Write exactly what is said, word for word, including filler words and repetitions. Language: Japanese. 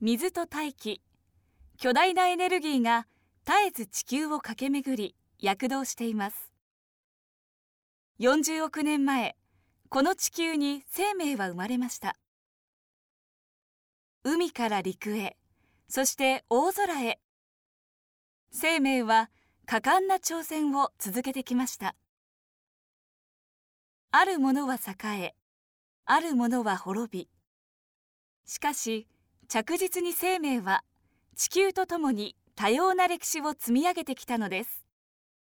水と大気、巨大なエネルギーが絶えず地球を駆け巡り躍動しています。よんじゅうおくねんまえ、この地球に生命は生まれました。海から陸へ、そして大空へ、生命は果敢な挑戦を続けてきました。あるものは栄え、あるものは滅び、しかし着実に生命は地球とともに多様な歴史を積み上げてきたのです。